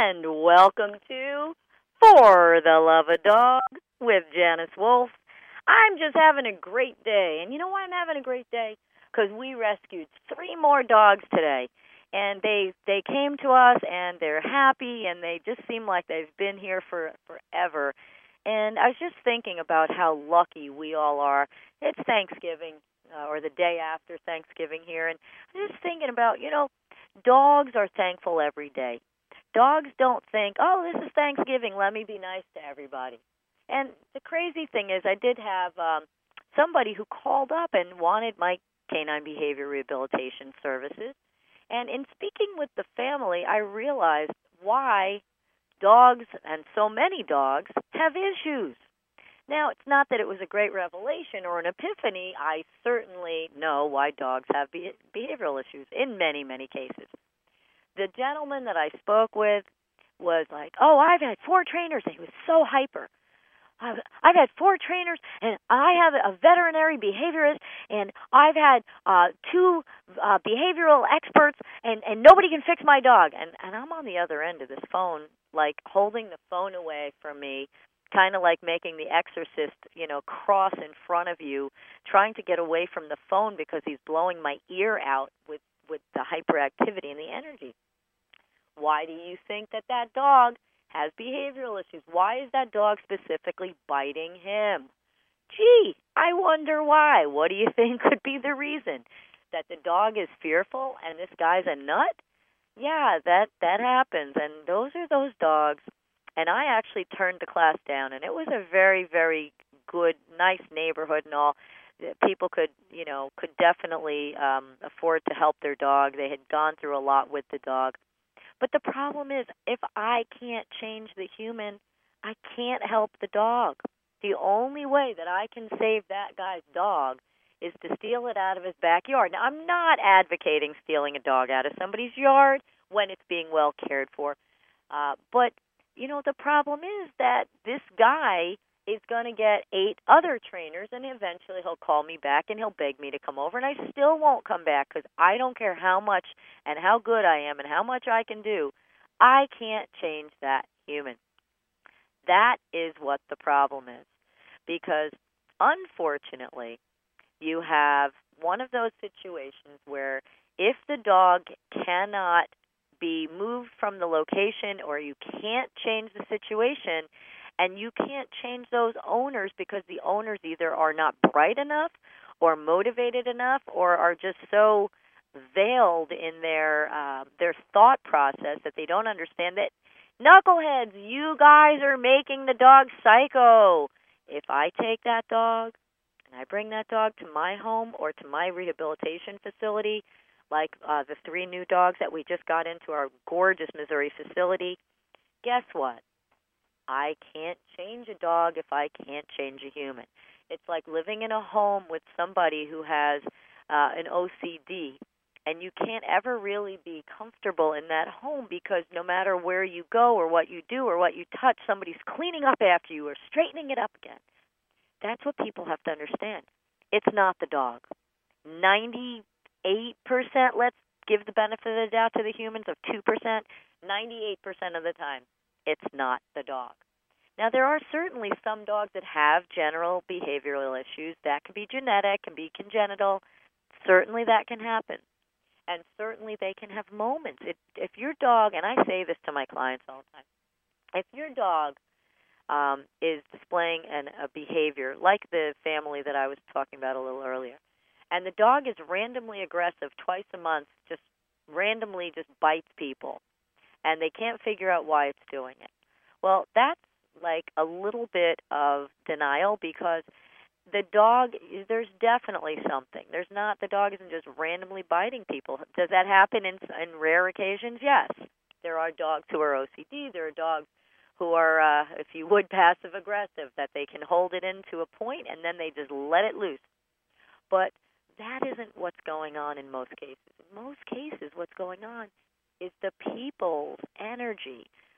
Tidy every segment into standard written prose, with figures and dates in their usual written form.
and welcome to For the Love of Dog with Janice Wolf. I'm just having a great day, and you know why I'm having a great day? Because we rescued 3 more dogs today, and they came to us, and they're happy, and they just seem like they've been here for forever. And I was just thinking about how lucky we all are. It's Thanksgiving, or the day after Thanksgiving here, and I'm just thinking about, dogs are thankful every day. Dogs don't think, oh, this is Thanksgiving, let me be nice to everybody. And the crazy thing is I did have somebody who called up and wanted my canine behavior rehabilitation services. And in speaking with the family, I realized why dogs, and so many dogs, have issues. Now, it's not that it was a great revelation or an epiphany. I certainly know why dogs have behavioral issues in many, many cases. The gentleman that I spoke with was like, oh, I've had 4 trainers, and he was so hyper. I've had 4 trainers, and I have a veterinary behaviorist, and I've had 2 behavioral experts, and nobody can fix my dog. And I'm on the other end of this phone, like holding the phone away from me, kind of like making the exorcist, cross in front of you, trying to get away from the phone because he's blowing my ear out with the hyperactivity and the energy. Why do you think that dog has behavioral issues? Why is that dog specifically biting him? Gee, I wonder why. What do you think could be the reason? That the dog is fearful and this guy's a nut? Yeah, that happens. And those are those dogs. And I actually turned the class down, and it was a very, very good, nice neighborhood and all. People could definitely afford to help their dog. They had gone through a lot with the dog. But the problem is, if I can't change the human, I can't help the dog. The only way that I can save that guy's dog is to steal it out of his backyard. Now, I'm not advocating stealing a dog out of somebody's yard when it's being well cared for. But, the problem is that this guy is going to get 8 other trainers, and eventually he'll call me back and he'll beg me to come over, and I still won't come back because I don't care how much and how good I am and how much I can do. I can't change that human. That is what the problem is, because unfortunately you have one of those situations where if the dog cannot be moved from the location or you can't change the situation, and you can't change those owners because the owners either are not bright enough or motivated enough or are just so veiled in their thought process that they don't understand that, knuckleheads, you guys are making the dog psycho. If I take that dog and I bring that dog to my home or to my rehabilitation facility, like the 3 new dogs that we just got into our gorgeous Missouri facility, guess what? I can't change a dog if I can't change a human. It's like living in a home with somebody who has an OCD, and you can't ever really be comfortable in that home because no matter where you go or what you do or what you touch, somebody's cleaning up after you or straightening it up again. That's what people have to understand. It's not the dog. 98%, let's give the benefit of the doubt to the humans of 2%, 98% of the time, it's not the dog. Now, there are certainly some dogs that have general behavioral issues. That can be genetic, can be congenital. Certainly that can happen. And certainly they can have moments. If your dog, and I say this to my clients all the time, if your dog is displaying a behavior like the family that I was talking about a little earlier, and the dog is randomly aggressive twice a month, just randomly just bites people, and they can't figure out why it's doing it. Well, that's like a little bit of denial because the dog, there's definitely something. The dog isn't just randomly biting people. Does that happen in rare occasions? Yes. There are dogs who are OCD. There are dogs who are, if you would, passive-aggressive, that they can hold it in to a point and then they just let it loose. But that isn't what's going on in most cases. In most cases, what's going on is the people's energy,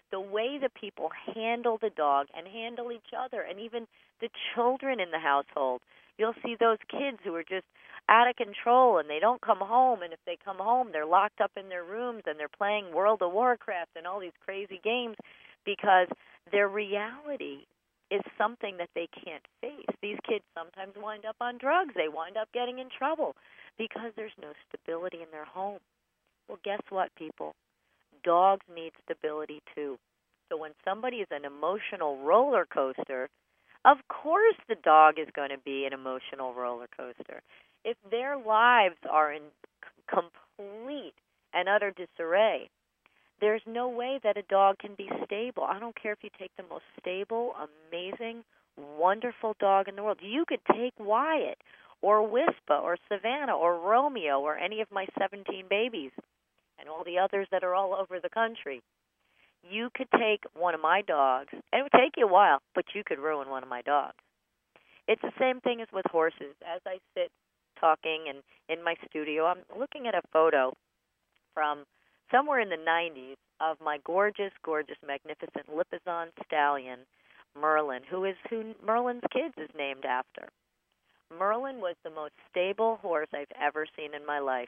the way that people handle the dog and handle each other and even the children in the household. You'll see those kids who are just out of control and they don't come home, and if they come home, they're locked up in their rooms and they're playing World of Warcraft and all these crazy games because their reality is something that they can't face. These kids sometimes wind up on drugs. They wind up getting in trouble because there's no stability in their home. Well, guess what, people? Dogs need stability too. So when somebody is an emotional roller coaster, of course the dog is going to be an emotional roller coaster. If their lives are in complete and utter disarray, there's no way that a dog can be stable. I don't care if you take the most stable, amazing, wonderful dog in the world. You could take Wyatt or Whisper or Savannah or Romeo or any of my 17 babies and all the others that are all over the country. You could take one of my dogs, and it would take you a while, but you could ruin one of my dogs. It's the same thing as with horses. As I sit talking and in my studio, I'm looking at a photo from somewhere in the 90s of my gorgeous, gorgeous, magnificent Lipizzan stallion, Merlin, who Merlin's Kids is named after. Merlin was the most stable horse I've ever seen in my life.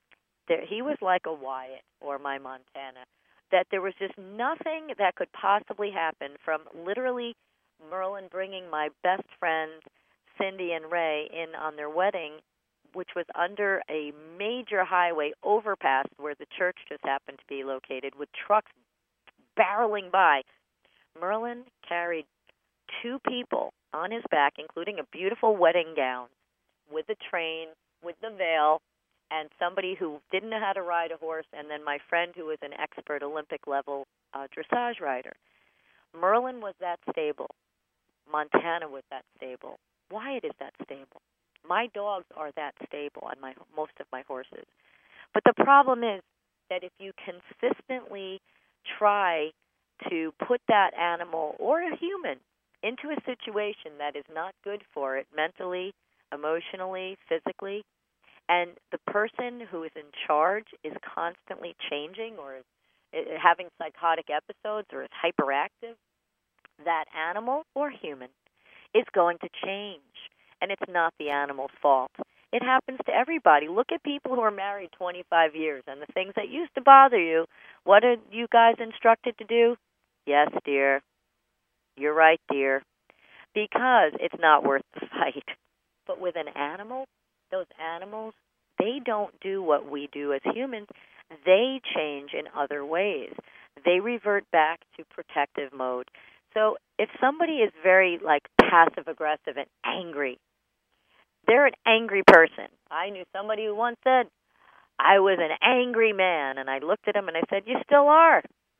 He was like a Wyatt or my Montana, that there was just nothing that could possibly happen from literally Merlin bringing my best friends, Cindy and Ray, in on their wedding, which was under a major highway overpass where the church just happened to be located, with trucks barreling by. Merlin carried 2 people on his back, including a beautiful wedding gown, with the train, with the veil, and somebody who didn't know how to ride a horse, and then my friend who was an expert Olympic-level dressage rider. Merlin was that stable. Montana was that stable. Wyatt is that stable. My dogs are that stable, and most of my horses. But the problem is that if you consistently try to put that animal or a human into a situation that is not good for it mentally, emotionally, physically, and the person who is in charge is constantly changing or is having psychotic episodes or is hyperactive, that animal or human is going to change. And it's not the animal's fault. It happens to everybody. Look at people who are married 25 years, and the things that used to bother you, what are you guys instructed to do? Yes, dear. You're right, dear. Because it's not worth the fight. But with an animal, those animals, they don't do what we do as humans. They change in other ways. They revert back to protective mode. So if somebody is very, passive-aggressive and angry, they're an angry person. I knew somebody who once said, I was an angry man, and I looked at him and I said, you still are.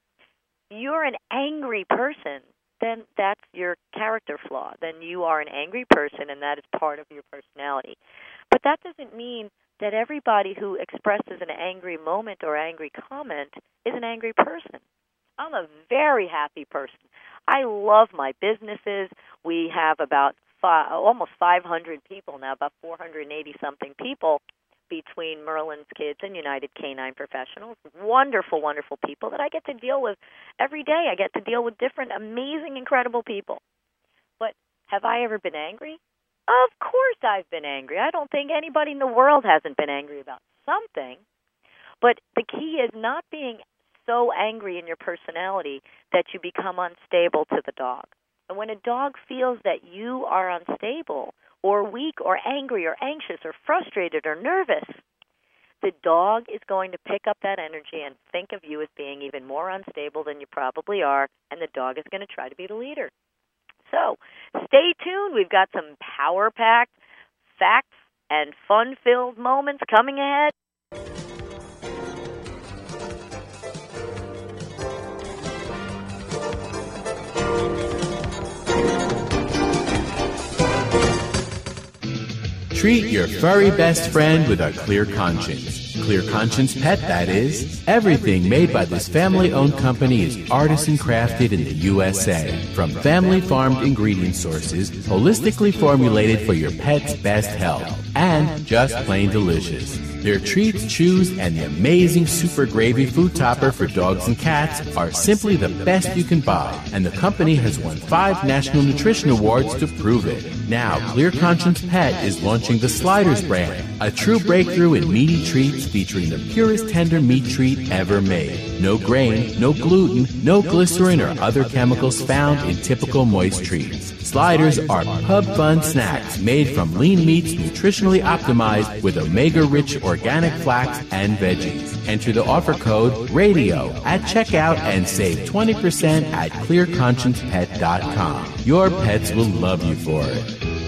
You're an angry person, then that's your character flaw. Then you are an angry person, and that is part of your personality. But that doesn't mean that everybody who expresses an angry moment or angry comment is an angry person. I'm a very happy person. I love my businesses. We have about almost 500 people now, about 480-something people between Merlin's Kids and United Canine Professionals. Wonderful, wonderful people that I get to deal with every day. I get to deal with different, amazing, incredible people. But have I ever been angry? Of course I've been angry. I don't think anybody in the world hasn't been angry about something. But the key is not being so angry in your personality that you become unstable to the dog. And when a dog feels that you are unstable or weak or angry or anxious or frustrated or nervous, the dog is going to pick up that energy and think of you as being even more unstable than you probably are, and the dog is going to try to be the leader. So stay tuned. We've got some power-packed facts and fun-filled moments coming ahead. Treat your furry best friend with a clear conscience. Clear Conscience Pet, that is. Everything made by this family-owned company is artisan crafted in the USA. From family-farmed ingredient sources, holistically formulated for your pet's best health, and just plain delicious. Their treats, chews, and the amazing Super Gravy food topper for dogs and cats are simply the best you can buy, and the company has won 5 National Nutrition Awards to prove it. Now, Clear Conscience Pet is launching the Sliders brand, a true breakthrough in meaty treats featuring the purest tender meat treat ever made. No grain, no gluten, no glycerin or other chemicals found in typical moist treats. Sliders are pub fun snacks made from lean meats nutritionally optimized with omega-rich organic flax and veggies. Enter the offer code RADIO at checkout and save 20% at clearconsciencepet.com. Your pets will love you for it.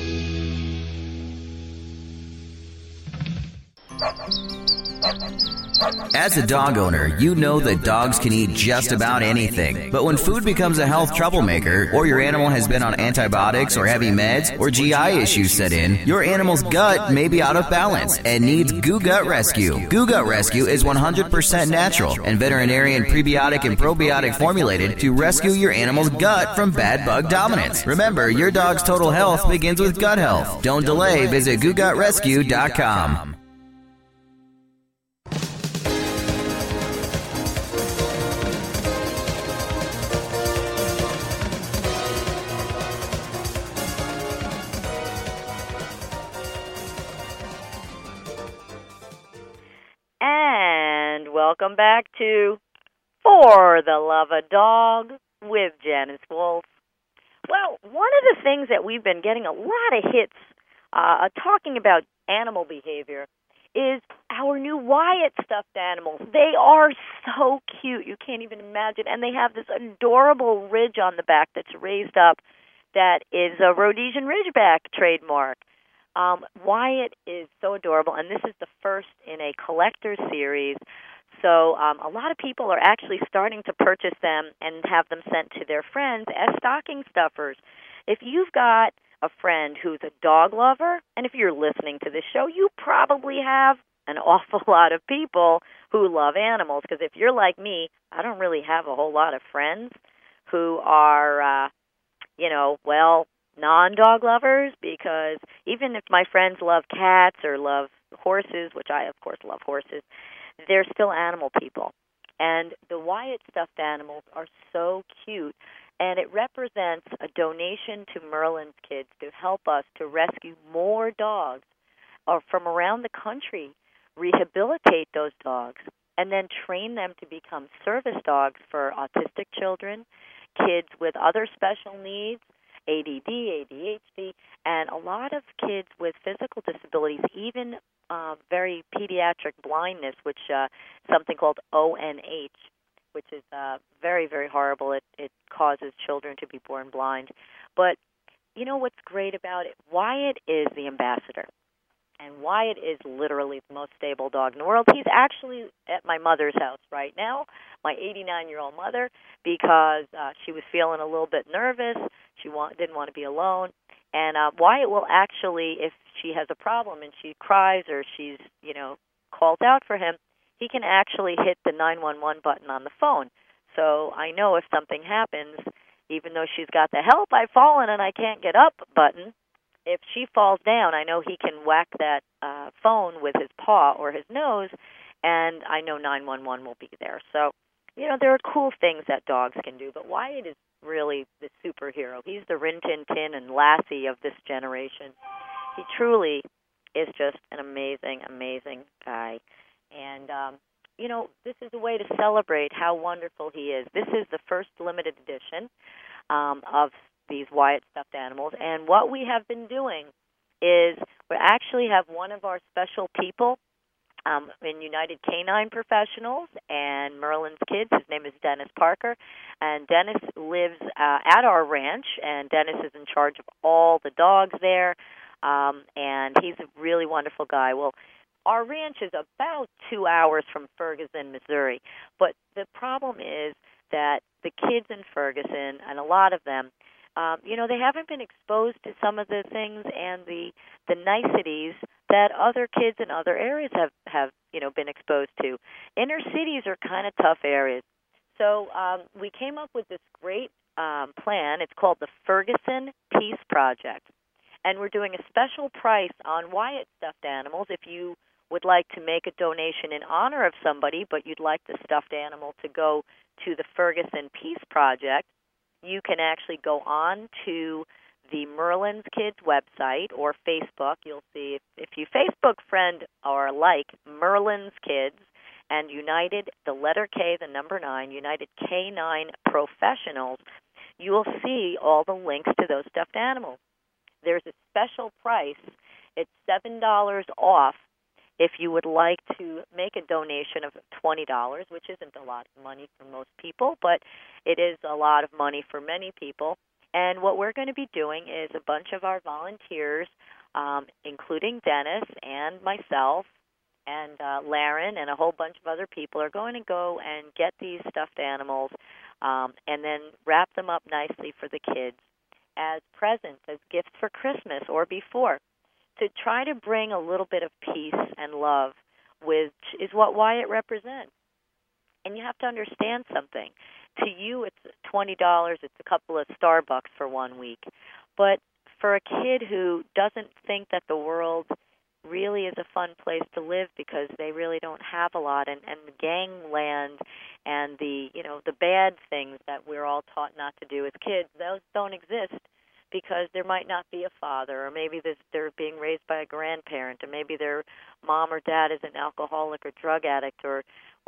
As a dog owner, you know that dogs can eat just about anything. But when food becomes a health troublemaker, or your animal has been on antibiotics or heavy meds, or GI issues set in, your animal's gut may be out of balance and needs Goo Gut Rescue. Goo Gut Rescue is 100% natural and veterinarian prebiotic and probiotic formulated to rescue your animal's gut from bad bug dominance. Remember, your dog's total health begins with gut health. Don't delay. Visit GooGutRescue.com. And welcome back to For the Love of Dog with Janice Wolf. Well, one of the things that we've been getting a lot of hits talking about animal behavior is our new Wyatt stuffed animals. They are so cute. You can't even imagine. And they have this adorable ridge on the back that's raised up that is a Rhodesian Ridgeback trademark. Wyatt is so adorable, and this is the first in a collector series. So a lot of people are actually starting to purchase them and have them sent to their friends as stocking stuffers. If you've got a friend who's a dog lover, and if you're listening to this show, you probably have an awful lot of people who love animals. Because if you're like me, I don't really have a whole lot of friends who are, non-dog lovers, because even if my friends love cats or love horses, which I, of course, love horses, they're still animal people. And the Wyatt stuffed animals are so cute, and it represents a donation to Merlin's Kids to help us to rescue more dogs from around the country, rehabilitate those dogs, and then train them to become service dogs for autistic children, kids with other special needs, ADD, ADHD, and a lot of kids with physical disabilities, even very pediatric blindness, which something called ONH, which is very, very horrible. It causes children to be born blind. But you know what's great about it? Wyatt is the ambassador. And Wyatt is literally the most stable dog in the world. He's actually at my mother's house right now, my 89-year-old mother, because she was feeling a little bit nervous. She didn't want to be alone. And Wyatt will actually, if she has a problem and she cries or she's, calls out for him, he can actually hit the 911 button on the phone. So I know if something happens, even though she's got the help, I've fallen and I can't get up button, if she falls down, I know he can whack that phone with his paw or his nose, and I know 911 will be there. So, there are cool things that dogs can do, but Wyatt is really the superhero. He's the Rin Tin Tin and Lassie of this generation. He truly is just an amazing, amazing guy. And, this is a way to celebrate how wonderful he is. This is the first limited edition of these Wyatt stuffed animals. And what we have been doing is we actually have one of our special people in United Canine Professionals and Merlin's Kids. His name is Dennis Parker. And Dennis lives at our ranch, and Dennis is in charge of all the dogs there. And he's a really wonderful guy. Well, our ranch is about 2 hours from Ferguson, Missouri. But the problem is that the kids in Ferguson, and a lot of them, they haven't been exposed to some of the things and the niceties that other kids in other areas have been exposed to. Inner cities are kind of tough areas. So we came up with this great plan. It's called the Ferguson Peace Project. And we're doing a special price on Wyatt stuffed animals. If you would like to make a donation in honor of somebody, but you'd like the stuffed animal to go to the Ferguson Peace Project, you can actually go on to the Merlin's Kids website or Facebook. You'll see if you Facebook friend or like Merlin's Kids and United, the letter K, the number 9, United K9 Professionals, you will see all the links to those stuffed animals. There's a special price. It's $7 off if you would like to make a donation of $20, which isn't a lot of money for most people, but it is a lot of money for many people. And what we're going to be doing is a bunch of our volunteers, including Dennis and myself and Laren and a whole bunch of other people, are going to go and get these stuffed animals and then wrap them up nicely for the kids as presents, as gifts for Christmas or before, to try to bring a little bit of peace and love, which is what Wyatt represents. And you have to understand something. To you, it's $20. It's a couple of Starbucks for 1 week. But for a kid who doesn't think that the world really is a fun place to live because they really don't have a lot, and the gangland and the bad things that we're all taught not to do as kids, those don't exist because there might not be a father, or maybe they're being raised by a grandparent, or maybe their mom or dad is an alcoholic or drug addict or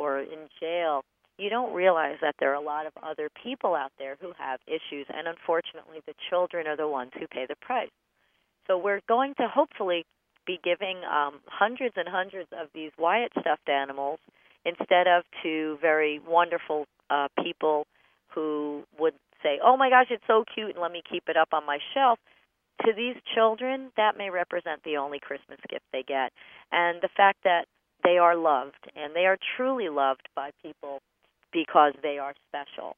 in jail. You don't realize that there are a lot of other people out there who have issues, and unfortunately the children are the ones who pay the price. So we're going to hopefully be giving hundreds and hundreds of these Wyatt stuffed animals instead of to very wonderful people who would say, oh my gosh, it's so cute and let me keep it up on my shelf. To these children, that may represent the only Christmas gift they get. And the fact that they are loved, and they are truly loved by people because they are special.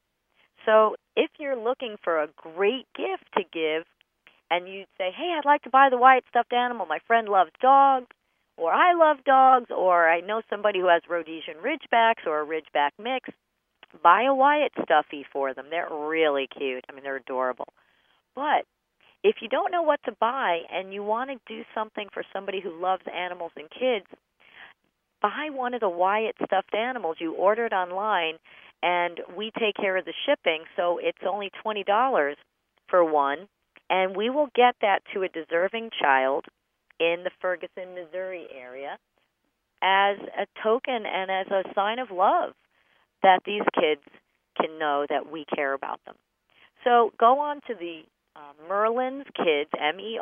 So if you're looking for a great gift to give, and you say, hey, I'd like to buy the Wyatt stuffed animal. My friend loves dogs, or I love dogs, or I know somebody who has Rhodesian Ridgebacks or a Ridgeback mix. Buy a Wyatt stuffy for them. They're really cute. I mean, they're adorable. But if you don't know what to buy and you want to do something for somebody who loves animals and kids, buy one of the Wyatt stuffed animals. You order it online, and we take care of the shipping, so it's only $20 for one. And we will get that to a deserving child in the Ferguson, Missouri area as a token and as a sign of love that these kids can know that we care about them. So go on to the Merlin's Kids,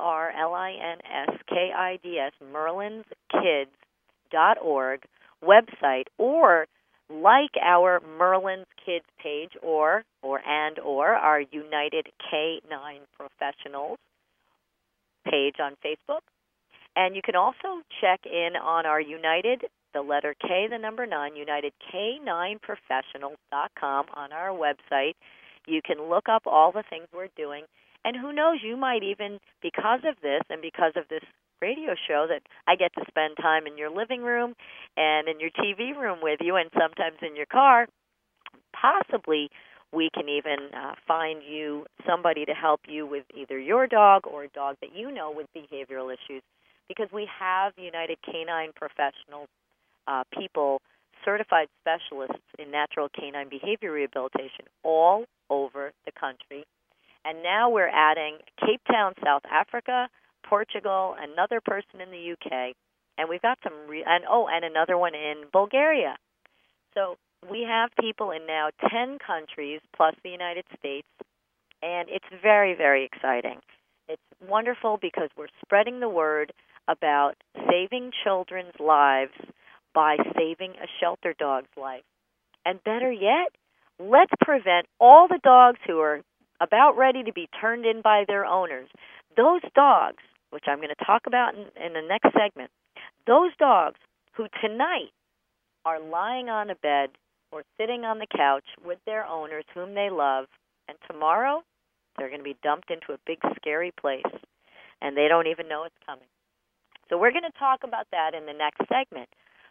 MERLINSKIDS, merlinskids.org website, or like our Merlin's Kids page or our United K9 Professionals page on Facebook. And you can also check in on our United, the letter K, the number 9, UnitedK9Professionals.com on our website. You can look up all the things we're doing. And who knows, you might even, because of this and because of this radio show that I get to spend time in your living room and in your TV room with you and sometimes in your car, possibly we can even find you somebody to help you with either your dog or a dog that you know with behavioral issues, because we have United Canine Professionals, people, certified specialists in natural canine behavior rehabilitation all over the country. And now we're adding Cape Town, South Africa, Portugal, another person in the UK, and we've got some, and another one in Bulgaria. So we have people in now 10 countries plus the United States, and it's very, very exciting. It's wonderful because we're spreading the word about saving children's lives by saving a shelter dog's life. And better yet, let's prevent all the dogs who are about ready to be turned in by their owners. Those dogs, which I'm going to talk about in the next segment, those dogs who tonight are lying on a bed or sitting on the couch with their owners whom they love, and tomorrow they're going to be dumped into a big scary place, and they don't even know it's coming. So we're going to talk about that in the next segment.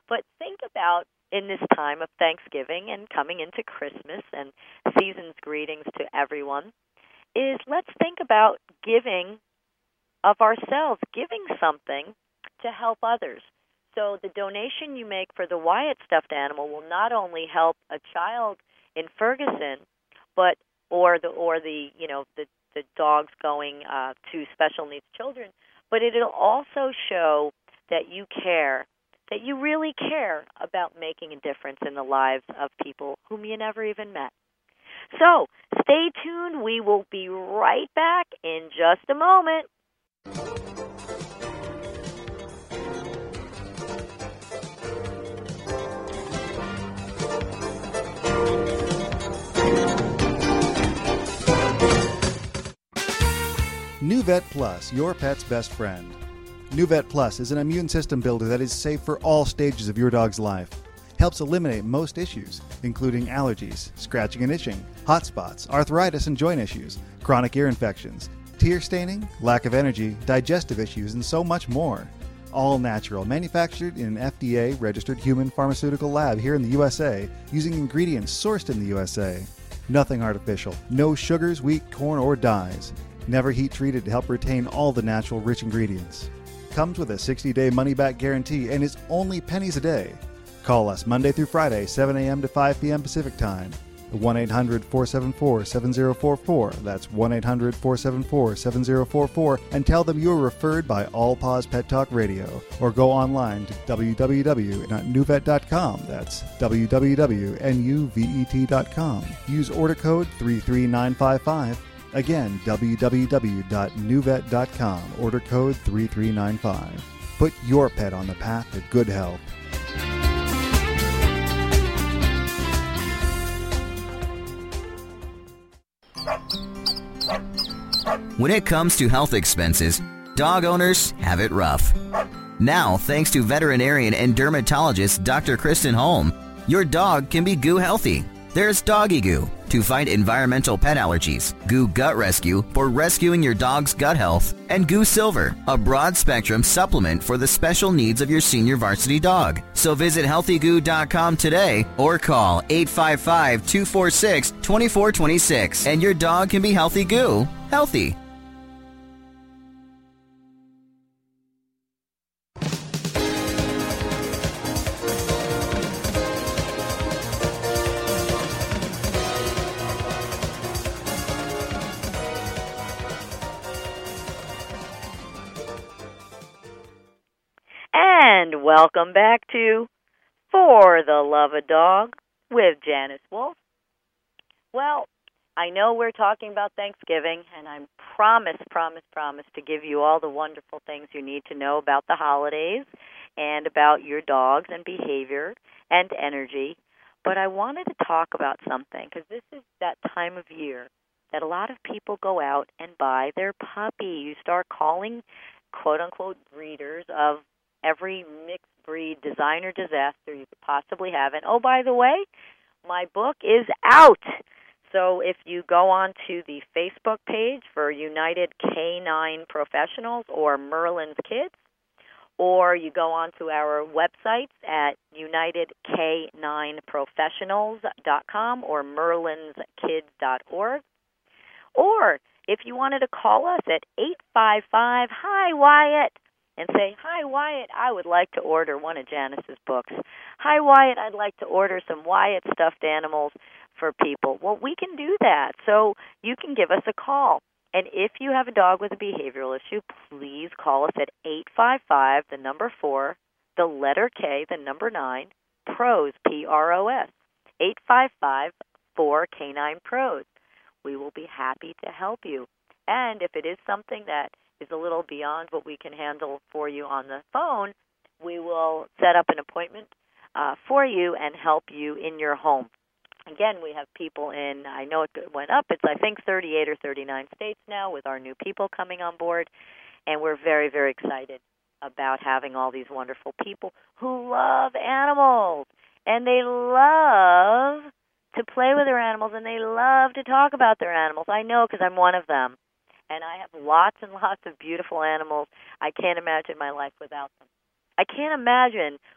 But think about in this time of Thanksgiving and coming into Christmas and season's greetings to everyone, is let's think about giving of ourselves, giving something to help others. So the donation you make for the Wyatt stuffed animal will not only help a child in Ferguson, but the dogs going to special needs children, but it'll also show that you care, that you really care about making a difference in the lives of people whom you never even met. So stay tuned. We will be right back in just a moment. NuVet Plus, your pet's best friend. NuVet Plus is an immune system builder that is safe for all stages of your dog's life. Helps eliminate most issues, including allergies, scratching and itching, hot spots, arthritis and joint issues, chronic ear infections, tear staining, lack of energy, digestive issues, and so much more. All natural, manufactured in an FDA-registered human pharmaceutical lab here in the USA, using ingredients sourced in the USA. Nothing artificial, no sugars, wheat, corn, or dyes. Never heat treated to help retain all the natural rich ingredients. Comes with a 60-day money-back guarantee and is only pennies a day. Call us Monday through Friday, 7 a.m. to 5 p.m. Pacific Time. 1-800-474-7044. That's 1-800-474-7044. And tell them you were referred by All Paws Pet Talk Radio. Or go online to www.nuvet.com. That's www.nuvet.com. Use order code 33955. Again, www.nuvet.com. Order code 3395. Put your pet on the path to good health. When it comes to health expenses, dog owners have it rough. Now, thanks to veterinarian and dermatologist Dr. Kristen Holm, your dog can be goo healthy. There's Doggy Goo to fight environmental pet allergies, Goo Gut Rescue for rescuing your dog's gut health, and Goo Silver, a broad-spectrum supplement for the special needs of your senior varsity dog. So visit healthygoo.com today or call 855-246-2426 and your dog can be healthy goo, healthy. And welcome back to For the Love of Dog with Janice Wolf. Well, I know we're talking about Thanksgiving, and I promise to give you all the wonderful things you need to know about the holidays and about your dogs and behavior and energy. But I wanted to talk about something, because this is that time of year that a lot of people go out and buy their puppy. You start calling, quote-unquote, breeders of every mixed breed designer disaster you could possibly have. And, oh, by the way, my book is out. So if you go on to the Facebook page for United Canine Professionals or Merlin's Kids, or you go on to our websites at unitedk9professionals.com or merlinskids.org, or if you wanted to call us at 855-HI-WYATT, and say, "Hi, Wyatt, I would like to order one of Janice's books. Hi, Wyatt, I'd like to order some Wyatt stuffed animals for people." Well, we can do that. So you can give us a call. And if you have a dog with a behavioral issue, please call us at 855, the number 4, the letter K, the number 9, PROS, P-R-O-S, 855-4K9-PROS. We will be happy to help you. And if it is something that is a little beyond what we can handle for you on the phone, we will set up an appointment for you and help you in your home. Again, we have people in, I know it went up, it's I think 38 or 39 states now with our new people coming on board, and we're very, very excited about having all these wonderful people who love animals, and they love to play with their animals, and they love to talk about their animals. I know because I'm one of them. And I have lots and lots of beautiful animals. I can't imagine my life without them. I can't imagine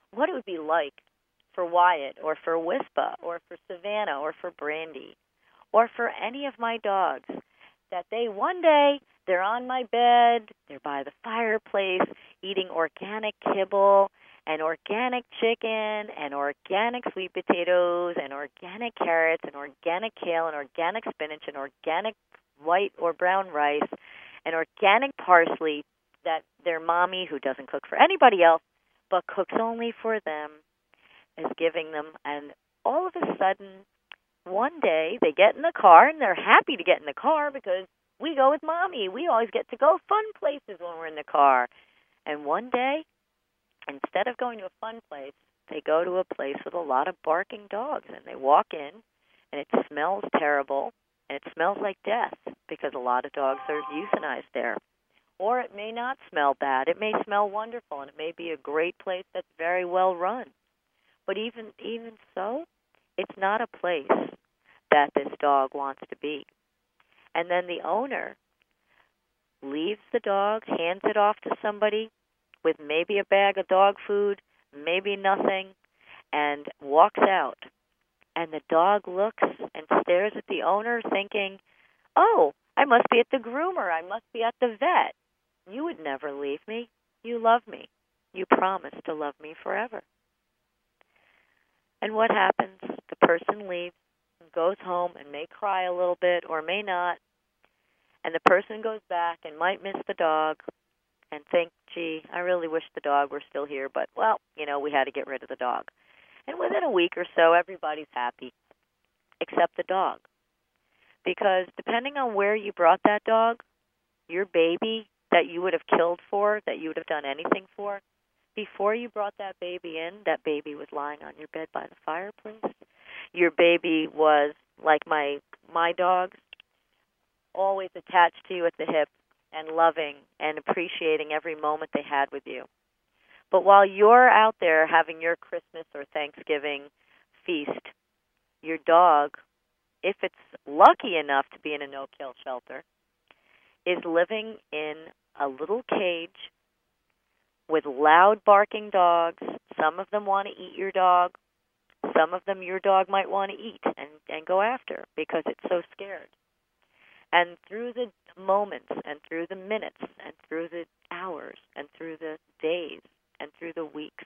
what it would be like for Wyatt or for Whispa or for Savannah or for Brandy or for any of my dogs, that they one day, they're on my bed, they're by the fireplace eating organic kibble and organic chicken and organic sweet potatoes and organic carrots and organic kale and organic spinach and organic white or brown rice and organic parsley that their mommy, who doesn't cook for anybody else but cooks only for them, is giving them. And all of a sudden, one day, they get in the car, and they're happy to get in the car because we go with Mommy. We always get to go fun places when we're in the car. And one day, instead of going to a fun place, they go to a place with a lot of barking dogs. And they walk in, and it smells terrible, and it smells like death because a lot of dogs are euthanized there. Or it may not smell bad. It may smell wonderful, and it may be a great place that's very well run. But even so, it's not a place that this dog wants to be. And then the owner leaves the dog, hands it off to somebody with maybe a bag of dog food, maybe nothing, and walks out. And the dog looks and stares at the owner thinking, oh, I must be at the groomer. I must be at the vet. You would never leave me. You love me. You promised to love me forever. And what happens? The person leaves and goes home and may cry a little bit or may not. And the person goes back and might miss the dog and think, gee, I really wish the dog were still here, but, well, we had to get rid of the dog. And within a week or so, everybody's happy except the dog. Because depending on where you brought that dog, your baby that you would have killed for, that you would have done anything for, before you brought that baby in, that baby was lying on your bed by the fireplace. Your baby was, like my dogs, always attached to you at the hip and loving and appreciating every moment they had with you. But while you're out there having your Christmas or Thanksgiving feast, your dog, if it's lucky enough to be in a no-kill shelter, is living in a little cage with loud barking dogs. Some of them want to eat your dog. Some of them your dog might want to eat and go after because it's so scared. And through the moments and through the minutes and through the hours and through the days and through the weeks,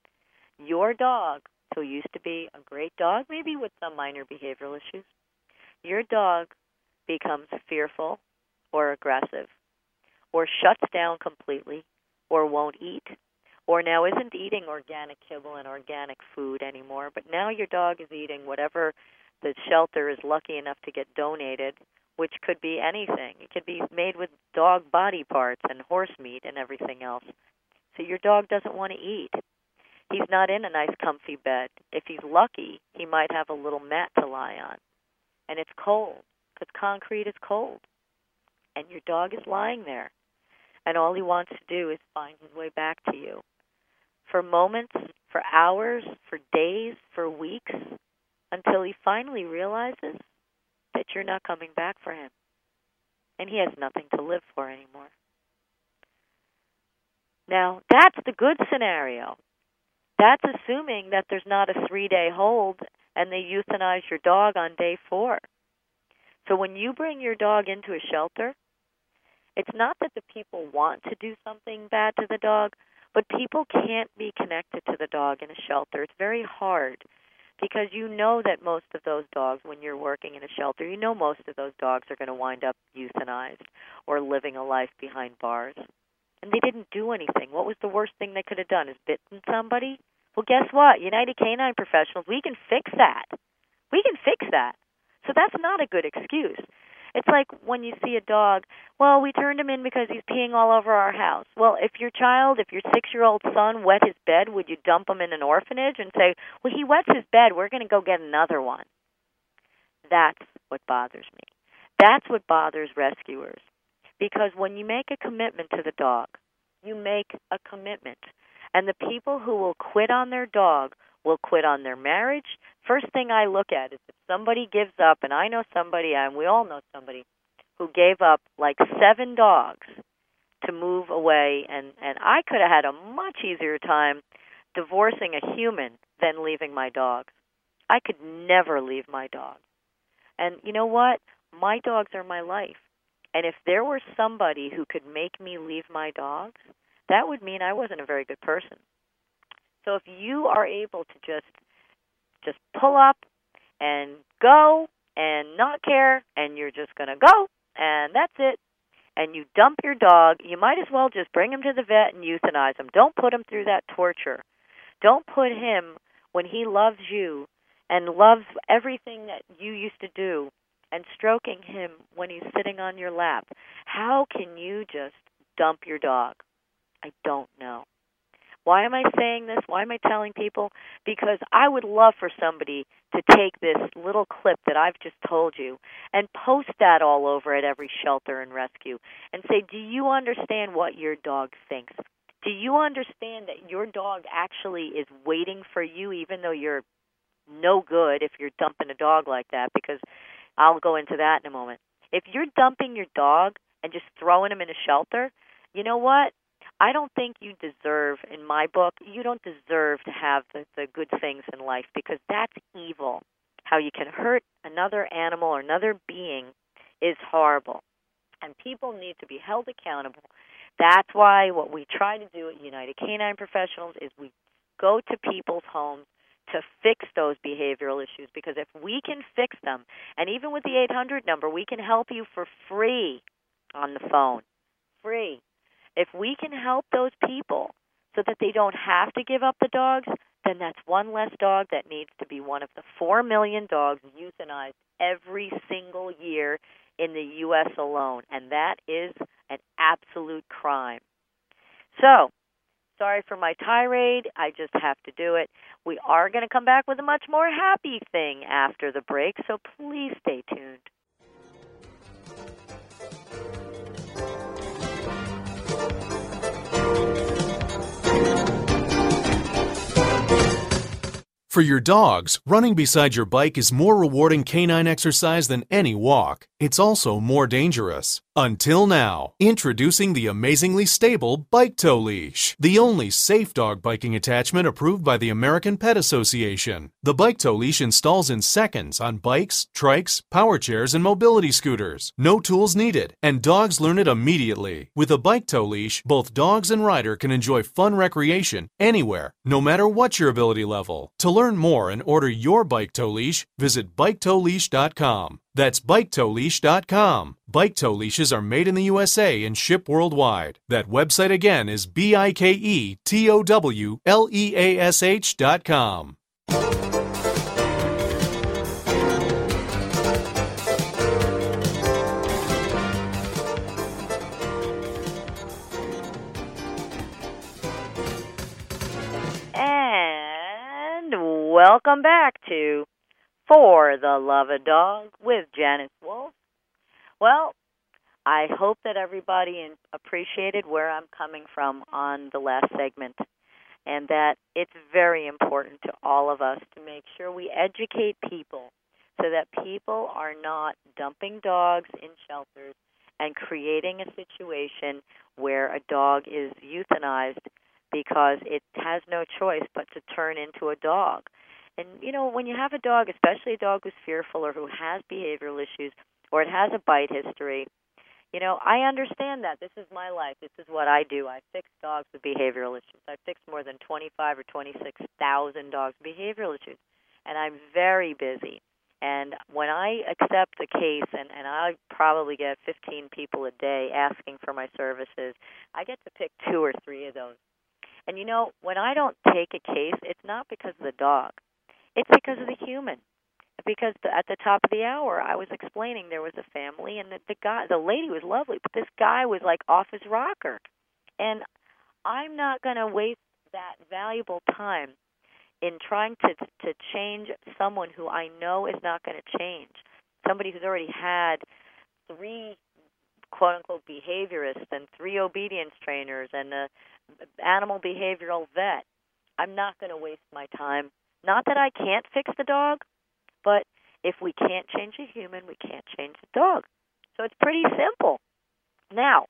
your dog, who used to be a great dog, maybe with some minor behavioral issues, your dog becomes fearful or aggressive or shuts down completely or won't eat or now isn't eating organic kibble and organic food anymore, but now your dog is eating whatever the shelter is lucky enough to get donated, which could be anything. It could be made with dog body parts and horse meat and everything else. So your dog doesn't want to eat. He's not in a nice comfy bed. If he's lucky, he might have a little mat to lie on. And it's cold, because concrete is cold. And your dog is lying there. And all he wants to do is find his way back to you. For moments, for hours, for days, for weeks, until he finally realizes that you're not coming back for him. And he has nothing to live for anymore. Now, that's the good scenario. That's assuming that there's not a 3-day hold and they euthanize your dog on day 4. So when you bring your dog into a shelter, it's not that the people want to do something bad to the dog, but people can't be connected to the dog in a shelter. It's very hard because you know that most of those dogs, when you're working in a shelter, you know most of those dogs are going to wind up euthanized or living a life behind bars. And they didn't do anything. What was the worst thing they could have done? Is bitten somebody? Well, guess what? United Canine Professionals, we can fix that. We can fix that. So that's not a good excuse. It's like when you see a dog, well, we turned him in because he's peeing all over our house. Well, if your 6-year-old son wet his bed, would you dump him in an orphanage and say, well, he wets his bed, we're going to go get another one? That's what bothers me. That's what bothers rescuers. Because when you make a commitment to the dog, you make a commitment. And the people who will quit on their dog will quit on their marriage. First thing I look at is if somebody gives up, and I know somebody, and we all know somebody, who gave up like 7 dogs to move away, and I could have had a much easier time divorcing a human than leaving my dogs. I could never leave my dogs. And you know what? My dogs are my life. And if there were somebody who could make me leave my dogs, that would mean I wasn't a very good person. So if you are able to just pull up and go and not care, and you're just going to go, and that's it, and you dump your dog, you might as well just bring him to the vet and euthanize him. Don't put him through that torture. Don't put him, when he loves you and loves everything that you used to do, and stroking him when he's sitting on your lap. How can you just dump your dog? I don't know. Why am I saying this? Why am I telling people? Because I would love for somebody to take this little clip that I've just told you and post that all over at every shelter and rescue and say, do you understand what your dog thinks? Do you understand that your dog actually is waiting for you even though you're no good if you're dumping a dog like that? Because I'll go into that in a moment. If you're dumping your dog and just throwing him in a shelter, you know what? I don't think you deserve, in my book, you don't deserve to have the good things in life, because that's evil. How you can hurt another animal or another being is horrible. And people need to be held accountable. That's why what we try to do at United Canine Professionals is we go to people's homes to fix those behavioral issues, because if we can fix them, and even with the 800 number, we can help you for free on the phone. Free. If we can help those people so that they don't have to give up the dogs, then that's one less dog that needs to be one of the 4 million dogs euthanized every single year in the U.S. alone, and that is an absolute crime. So, sorry for my tirade. I just have to do it. We are going to come back with a much more happy thing after the break, so please stay tuned. For your dogs, running beside your bike is more rewarding canine exercise than any walk. It's also more dangerous. Until now, introducing the amazingly stable Bike Tow Leash, the only safe dog biking attachment approved by the American Pet Association. The Bike Tow Leash installs in seconds on bikes, trikes, power chairs, and mobility scooters. No tools needed, and dogs learn it immediately. With a Bike Tow Leash, both dogs and rider can enjoy fun recreation anywhere, no matter what your ability level. To learn more and order your Bike Tow Leash, visit BikeTowLeash.com. That's BikeTowLeash.com. Bike Tow Leashes are made in the USA and ship worldwide. That website again is BikeTowLeash.com. And welcome back to For the Love of Dog with Janice Wolf. Well, I hope that everybody appreciated where I'm coming from on the last segment, and that it's very important to all of us to make sure we educate people so that people are not dumping dogs in shelters and creating a situation where a dog is euthanized because it has no choice but to turn into a dog. And, you know, when you have a dog, especially a dog who's fearful or who has behavioral issues or it has a bite history, you know, I understand that. This is my life. This is what I do. I fix dogs with behavioral issues. I've fixed more than 25 or 26,000 dogs with behavioral issues, and I'm very busy. And when I accept a case, and I probably get 15 people a day asking for my services, I get to pick 2 or 3 of those. And, you know, when I don't take a case, it's not because of the dog. It's because of the human. Because at the top of the hour, I was explaining there was a family, and the lady was lovely, but this guy was like off his rocker. And I'm not going to waste that valuable time in trying to change someone who I know is not going to change. Somebody who's already had 3 quote-unquote behaviorists and 3 obedience trainers and an animal behavioral vet. I'm not going to waste my time. Not that I can't fix the dog, but if we can't change a human, we can't change the dog. So it's pretty simple. Now,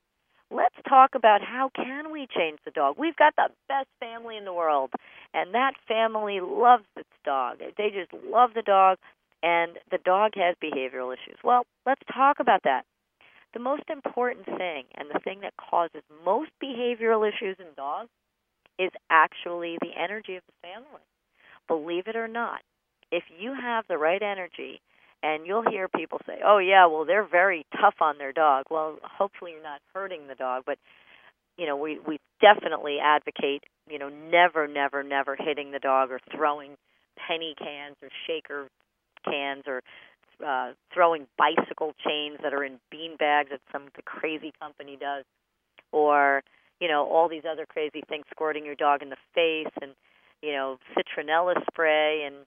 let's talk about how can we change the dog. We've got the best family in the world, and that family loves its dog. They just love the dog, and the dog has behavioral issues. Well, let's talk about that. The most important thing, and the thing that causes most behavioral issues in dogs, is actually the energy of the family. Believe it or not, if you have the right energy, and you'll hear people say, oh, yeah, well, they're very tough on their dog. Well, hopefully you're not hurting the dog, but, we definitely advocate, never, never, never hitting the dog or throwing penny cans or shaker cans or throwing bicycle chains that are in bean bags that the crazy company does, or, all these other crazy things, squirting your dog in the face and, citronella spray. And,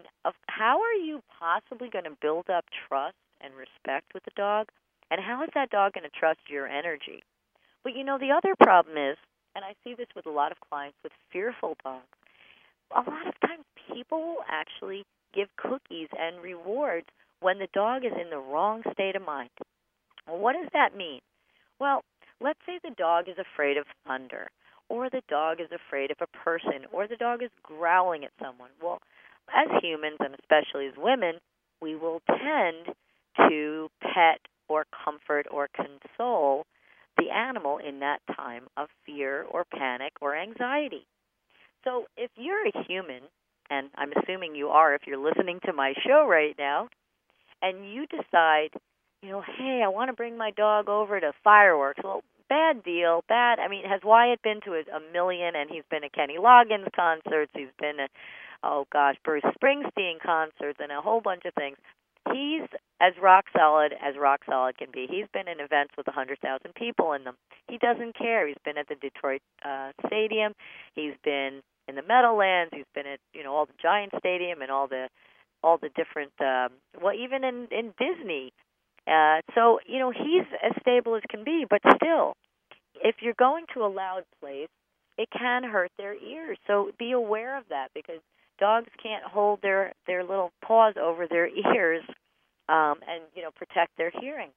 how are you possibly going to build up trust and respect with the dog? And how is that dog going to trust your energy? But, the other problem is, and I see this with a lot of clients with fearful dogs, a lot of times people will actually give cookies and rewards when the dog is in the wrong state of mind. Well, what does that mean? Well, let's say the dog is afraid of thunder, or the dog is afraid of a person, or the dog is growling at someone. Well, as humans, and especially as women, we will tend to pet or comfort or console the animal in that time of fear or panic or anxiety. So if you're a human, and I'm assuming you are if you're listening to my show right now, and you decide, hey, I want to bring my dog over to fireworks. Well, bad deal, bad. Has Wyatt been to a million, and he's been to Kenny Loggins concerts, he's been to, Bruce Springsteen concerts, and a whole bunch of things. He's as rock solid can be. He's been in events with 100,000 people in them. He doesn't care. He's been at the Detroit Stadium. He's been in the Meadowlands. He's been at all the Giant Stadium and all the different even in Disney. So he's as stable as can be. But still, if you're going to a loud place, it can hurt their ears. So be aware of that, because dogs can't hold their little paws over their ears and protect their hearing.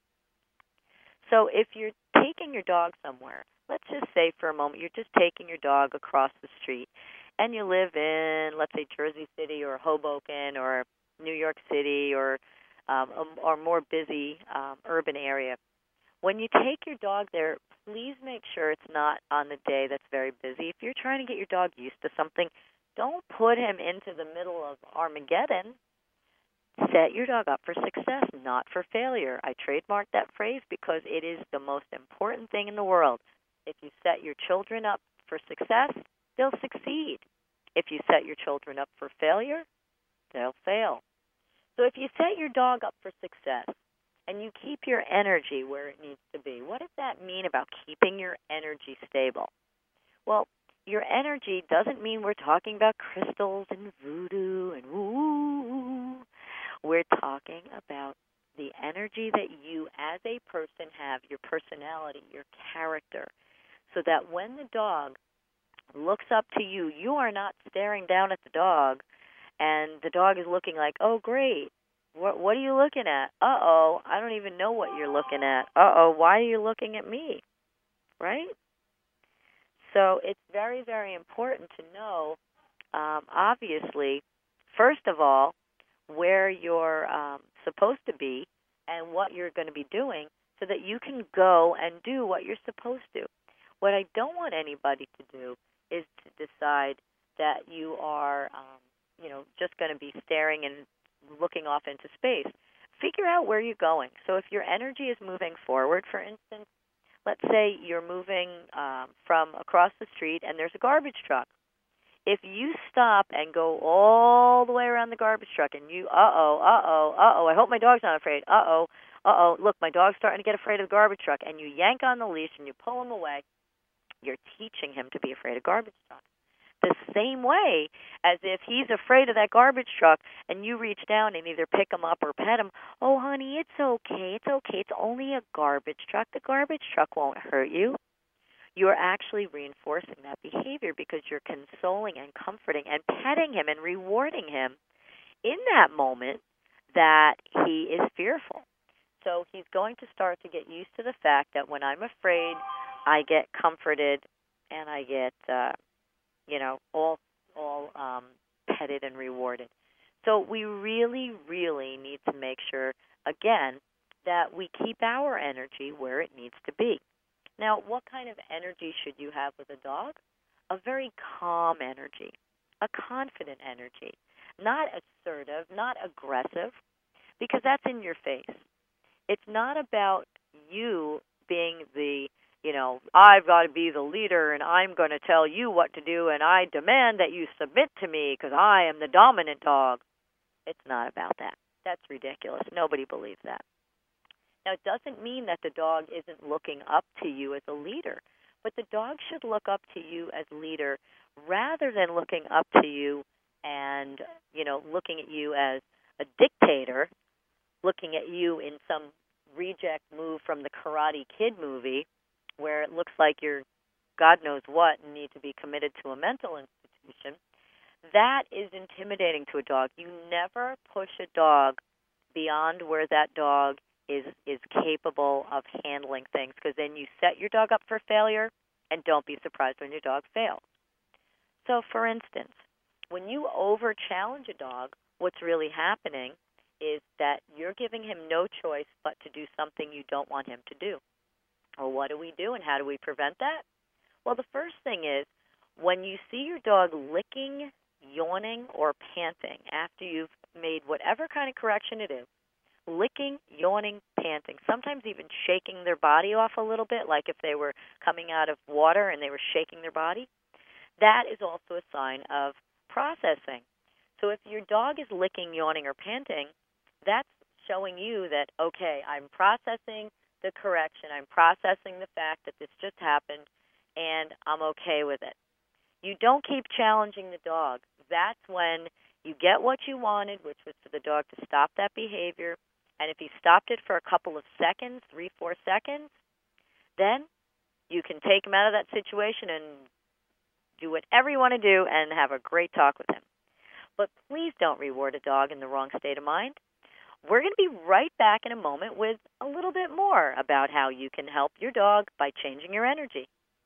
So if you're taking your dog somewhere, let's just say for a moment you're just taking your dog across the street, and you live in, let's say, Jersey City or Hoboken or New York City or more busy urban area. When you take your dog there, please make sure it's not on the day that's very busy. If you're trying to get your dog used to something, don't put him into the middle of Armageddon. Set your dog up for success, not for failure. I trademarked that phrase because it is the most important thing in the world. If you set your children up for success, they'll succeed. If you set your children up for failure, they'll fail. So if you set your dog up for success and you keep your energy where it needs to be, what does that mean about keeping your energy stable? Well, your energy doesn't mean we're talking about crystals and voodoo and woo. We're talking about the energy that you as a person have, your personality, your character, so that when the dog looks up to you, you are not staring down at the dog, and the dog is looking like, oh, great, what are you looking at? Uh-oh, I don't even know what you're looking at. Uh-oh, why are you looking at me? Right? So it's very, very important to know, obviously, first of all, where you're supposed to be and what you're going to be doing so that you can go and do what you're supposed to. What I don't want anybody to do is to decide that you are, just going to be staring and looking off into space. Figure out where you're going. So if your energy is moving forward, for instance, let's say you're moving from across the street and there's a garbage truck. If you stop and go all the way around the garbage truck and you, I hope my dog's not afraid. Look, my dog's starting to get afraid of the garbage truck, and you yank on the leash and you pull him away, you're teaching him to be afraid of garbage trucks. The same way as if he's afraid of that garbage truck and you reach down and either pick him up or pet him. Oh, honey, it's okay. It's only a garbage truck. The garbage truck won't hurt you. You're actually reinforcing that behavior because you're consoling and comforting and petting him and rewarding him in that moment that he is fearful. So he's going to start to get used to the fact that when I'm afraid I get comforted, and I get, all petted and rewarded. So we really, really need to make sure, again, that we keep our energy where it needs to be. Now, what kind of energy should you have with a dog? A very calm energy, a confident energy, not assertive, not aggressive, because that's in your face. It's not about you being I've got to be the leader and I'm going to tell you what to do and I demand that you submit to me because I am the dominant dog. It's not about that. That's ridiculous. Nobody believes that. Now, it doesn't mean that the dog isn't looking up to you as a leader, but the dog should look up to you as leader rather than looking up to you and, looking at you as a dictator, looking at you in some reject move from the Karate Kid movie where it looks like you're God knows what and need to be committed to a mental institution. That is intimidating to a dog. You never push a dog beyond where that dog is capable of handling things, because then you set your dog up for failure, and don't be surprised when your dog fails. So, for instance, when you over-challenge a dog, what's really happening is that you're giving him no choice but to do something you don't want him to do. Well, what do we do, and how do we prevent that? Well, the first thing is, when you see your dog licking, yawning, or panting after you've made whatever kind of correction it is, licking, yawning, panting, sometimes even shaking their body off a little bit, like if they were coming out of water and they were shaking their body, that is also a sign of processing. So if your dog is licking, yawning, or panting, that's showing you that, okay, I'm processing the correction, I'm processing the fact that this just happened, and I'm okay with it. You don't keep challenging the dog. That's when you get what you wanted, which was for the dog to stop that behavior. And if he stopped it for a couple of seconds, 3-4 seconds, then you can take him out of that situation and do whatever you want to do and have a great talk with him. But please don't reward a dog in the wrong state of mind. We're going to be right back in a moment with a little bit more about how you can help your dog by changing your energy.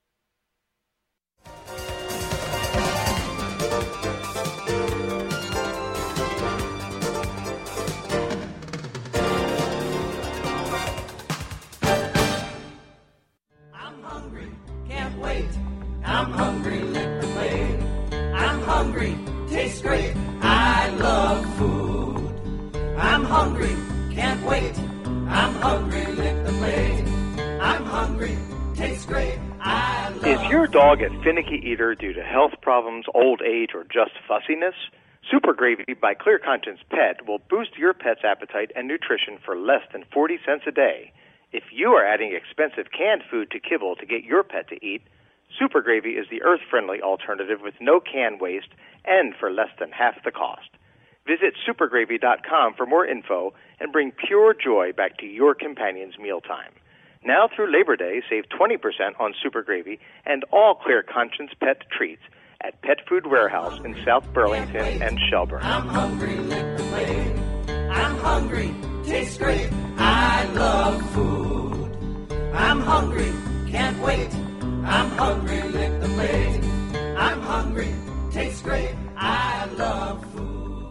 I'm hungry, can't wait. I'm hungry, lick the plate. I'm hungry, tastes great. I love food. I'm hungry, can't wait. I'm hungry, lick the plate. I'm hungry, tastes great. I love. Is your dog a finicky eater due to health problems, old age, or just fussiness? Super Gravy by Clear Conscience Pet will boost your pet's appetite and nutrition for less than 40 cents a day. If you are adding expensive canned food to kibble to get your pet to eat, Super Gravy is the earth-friendly alternative with no can waste and for less than half the cost. Visit supergravy.com for more info and bring pure joy back to your companion's mealtime. Now through Labor Day, save 20% on Super Gravy and all Clear Conscience Pet treats at Pet Food Warehouse in South Burlington and Shelburne. I'm hungry, lick the plate. I'm hungry, tastes great. I love food. I'm hungry, can't wait. I'm hungry, lick the plate. I'm hungry, tastes great. I love food.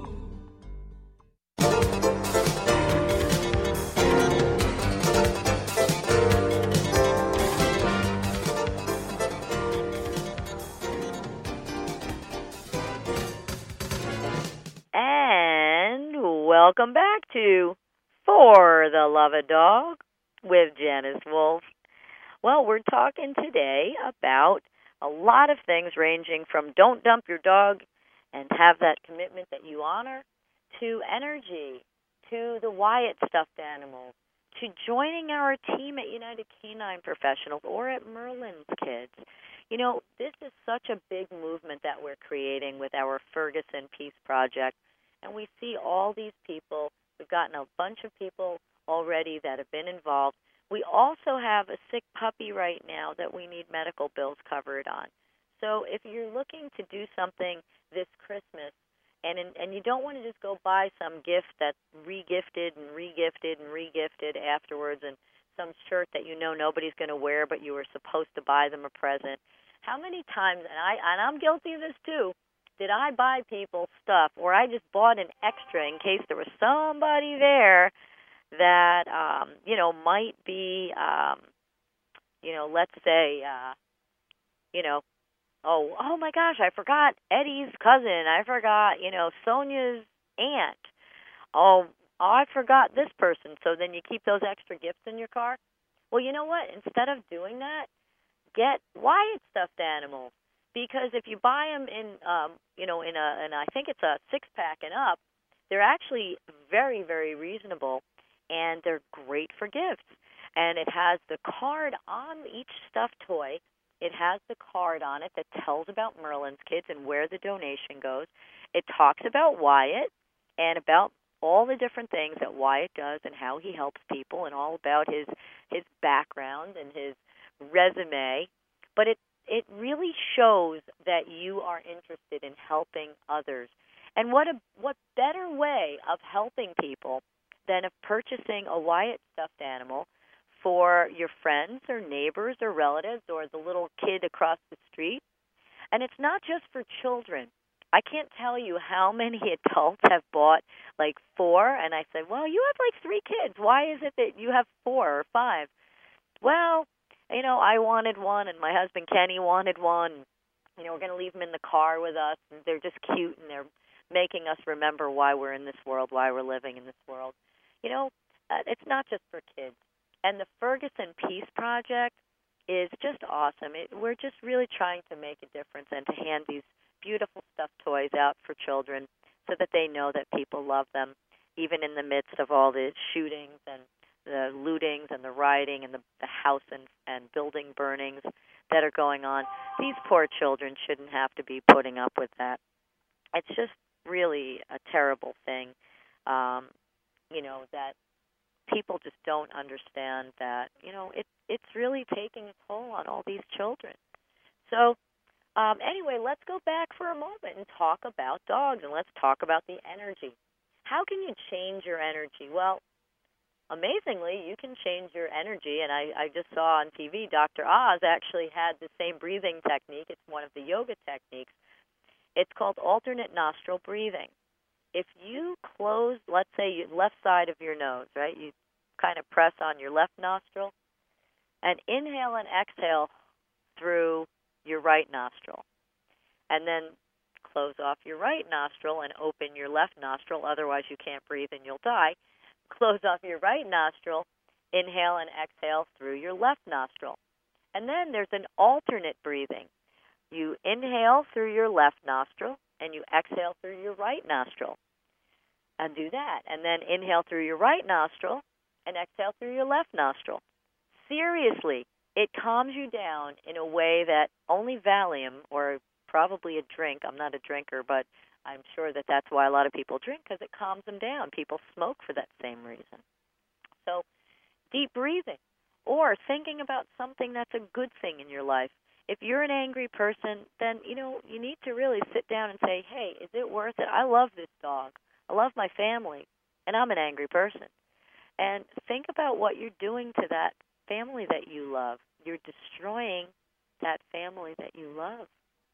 And welcome back to For the Love of Dog with Janice Wolf. Well, we're talking today about a lot of things ranging from don't dump your dog and have that commitment that you honor, to energy, to the Wyatt stuffed animals, to joining our team at United Canine Professionals or at Merlin's Kids. You know, this is such a big movement that we're creating with our Ferguson Peace Project, and we see all these people. We've gotten a bunch of people already that have been involved. We also have a sick puppy right now that we need medical bills covered on. So if you're looking to do something this Christmas, and you don't want to just go buy some gift that's regifted and regifted and regifted afterwards and some shirt that you know nobody's going to wear, but you were supposed to buy them a present. How many times, and I'm guilty of this too, did I buy people stuff, or I just bought an extra in case there was somebody there that, might be, let's say, oh my gosh, I forgot Eddie's cousin. I forgot, Sonia's aunt. Oh, I forgot this person. So then you keep those extra gifts in your car. Well, you know what? Instead of doing that, get Wyatt stuffed animals. Because if you buy them in I think it's a 6-pack and up, they're actually very, very reasonable, and they're great for gifts. And it has the card on each stuffed toy. It has the card on it that tells about Merlin's Kids and where the donation goes. It talks about Wyatt and about all the different things that Wyatt does and how he helps people and all about his background and his resume. But it really shows that you are interested in helping others. And what better way of helping people than of purchasing a Wyatt stuffed animal for your friends or neighbors or relatives or the little kid across the street. And it's not just for children. I can't tell you how many adults have bought like 4, and I said, well, you have like 3 kids. Why is it that you have 4 or 5? Well, I wanted one, and my husband Kenny wanted one. We're going to leave them in the car with us, and they're just cute, and they're making us remember why we're in this world, why we're living in this world. It's not just for kids. And the Ferguson Peace Project is just awesome. We're just really trying to make a difference and to hand these beautiful stuffed toys out for children so that they know that people love them, even in the midst of all the shootings and the lootings and the rioting and the house and building burnings that are going on. These poor children shouldn't have to be putting up with that. It's just really a terrible thing, that people just don't understand that, it's really taking a toll on all these children. So anyway, let's go back for a moment and talk about dogs, and let's talk about the energy. How can you change your energy? Well, amazingly, you can change your energy, and I just saw on TV Dr. Oz actually had the same breathing technique. It's one of the yoga techniques. It's called alternate nostril breathing. If you close, let's say, your left side of your nose, right? You kind of press on your left nostril and inhale and exhale through your right nostril. And then close off your right nostril and open your left nostril. Otherwise, you can't breathe and you'll die. Close off your right nostril, inhale and exhale through your left nostril. And then there's an alternate breathing. You inhale through your left nostril and you exhale through your right nostril. And do that. And then inhale through your right nostril and exhale through your left nostril. Seriously, it calms you down in a way that only Valium or probably a drink, I'm not a drinker, but I'm sure that that's why a lot of people drink, because it calms them down. People smoke for that same reason. So deep breathing or thinking about something that's a good thing in your life. If you're an angry person, then, you need to really sit down and say, hey, is it worth it? I love this dog. I love my family, and I'm an angry person. And think about what you're doing to that family that you love. You're destroying that family that you love.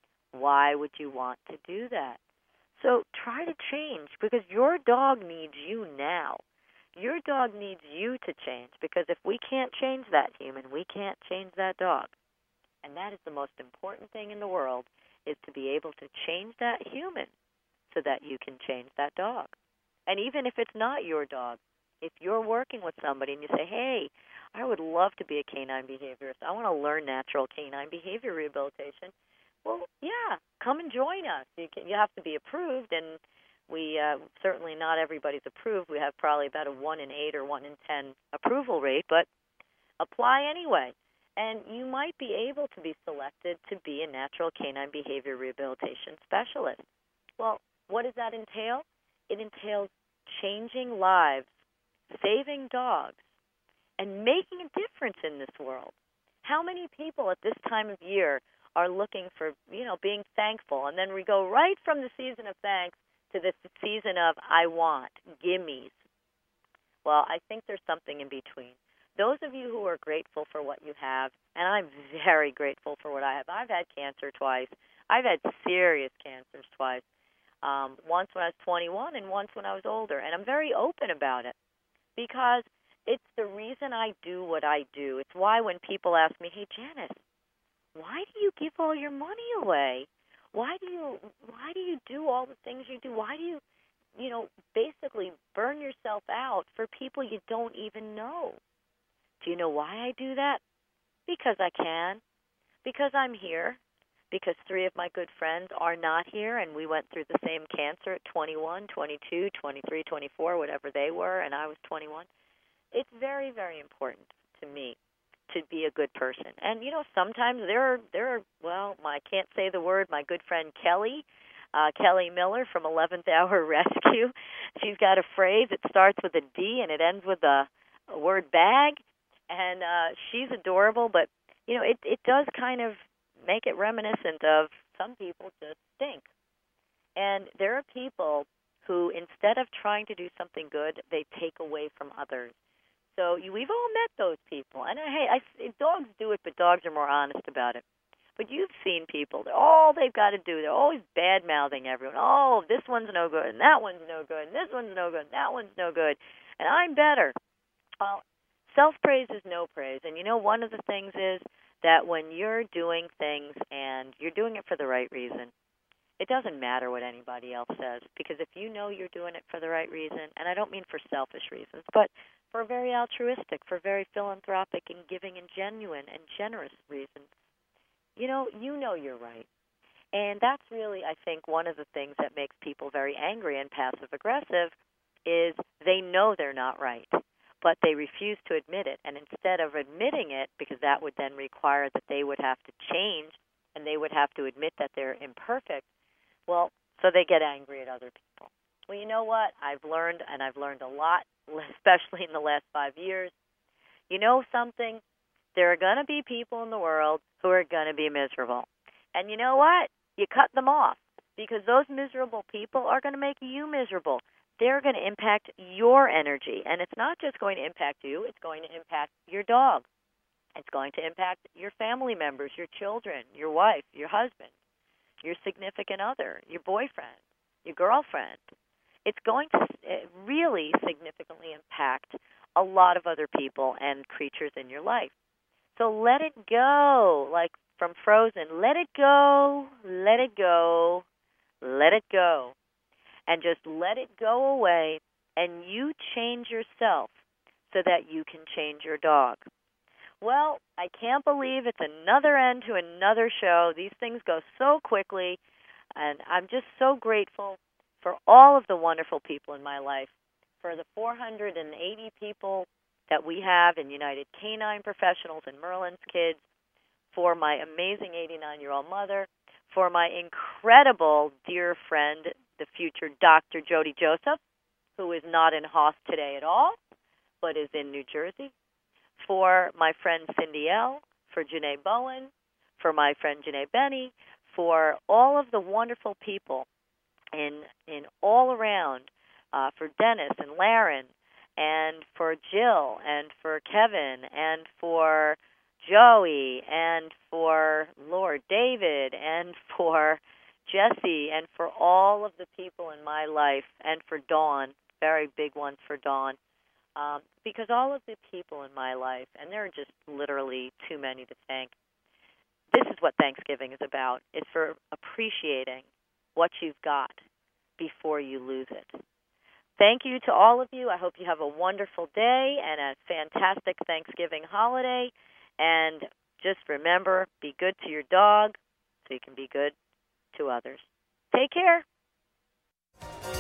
Why would you want to do that? So try to change, because your dog needs you now. Your dog needs you to change, because if we can't change that human, we can't change that dog. And that is the most important thing in the world, is to be able to change that human so that you can change that dog. And even if it's not your dog, if you're working with somebody and you say, hey, I would love to be a canine behaviorist. I want to learn natural canine behavior rehabilitation. Well, yeah, come and join us. You have to be approved, and we certainly not everybody's approved. We have probably about a 1 in 8 or 1 in 10 approval rate, but apply anyway. And you might be able to be selected to be a natural canine behavior rehabilitation specialist. Well, what does that entail? It entails changing lives, saving dogs, and making a difference in this world. How many people at this time of year are looking for, being thankful, and then we go right from the season of thanks to the season of I want, gimmes? Well, I think there's something in between. those of you who are grateful for what you have, and I'm very grateful for what I have. I've had cancer twice. I've had serious cancers twice. Once when I was 21 and once when I was older. And I'm very open about it because it's the reason I do what I do. It's why when people ask me, hey, Janice, why do you give all your money away? Why do you do all the things you do? Why do you basically burn yourself out for people you don't even know? Do you know why I do that? Because I can. Because I'm here. Because 3 of my good friends are not here, and we went through the same cancer at 21, 22, 23, 24, whatever they were, and I was 21. It's very, very important to me to be a good person. And, sometimes there are, I can't say the word, my good friend Kelly Miller from 11th Hour Rescue. She's got a phrase. It starts with a D, and it ends with a word bag. And she's adorable, but, it does kind of make it reminiscent of some people just stink. And there are people who, instead of trying to do something good, they take away from others. So we've all met those people. And, dogs do it, but dogs are more honest about it. But you've seen people, all they've got to do, they're always bad-mouthing everyone. Oh, this one's no good, and that one's no good, and this one's no good, and that one's no good, and I'm better. Well, self-praise is no praise. And, one of the things is that when you're doing things and you're doing it for the right reason, it doesn't matter what anybody else says, because if you know you're doing it for the right reason, and I don't mean for selfish reasons, but for very altruistic, for very philanthropic and giving and genuine and generous reasons, you know you're right. And that's really, I think, one of the things that makes people very angry and passive-aggressive is they know they're not right, but they refuse to admit it. And instead of admitting it, because that would then require that they would have to change and they would have to admit that they're imperfect, well, so they get angry at other people. Well, you know what? I've learned a lot, especially in the last 5 years. You know something? There are going to be people in the world who are going to be miserable. And you know what? You cut them off, because those miserable people are going to make you miserable. They're going to impact your energy. And it's not just going to impact you. It's going to impact your dog. It's going to impact your family members, your children, your wife, your husband, your significant other, your boyfriend, your girlfriend. It's going to really significantly impact a lot of other people and creatures in your life. So let it go, like from Frozen. Let it go, let it go, let it go. And just let it go away, and you change yourself so that you can change your dog. Well, I can't believe it's another end to another show. These things go so quickly, and I'm just so grateful for all of the wonderful people in my life, for the 480 people that we have in United Canine Professionals and Merlin's Kids, for my amazing 89-year-old mother, for my incredible dear friend, the future Dr. Jody Joseph, who is not in Hoss today at all, but is in New Jersey, for my friend Cindy L., for Janae Bowen, for my friend Janae Benny, for all of the wonderful people in all around, for Dennis and Laren, and for Jill, and for Kevin, and for Joey, and for Lord David, and for Jesse, and for all of the people in my life, and for Dawn, very big ones for Dawn, because all of the people in my life, and there are just literally too many to thank, this is what Thanksgiving is about. It's for appreciating what you've got before you lose it. Thank you to all of you. I hope you have a wonderful day and a fantastic Thanksgiving holiday. And just remember, be good to your dog so you can be good to others. Take care.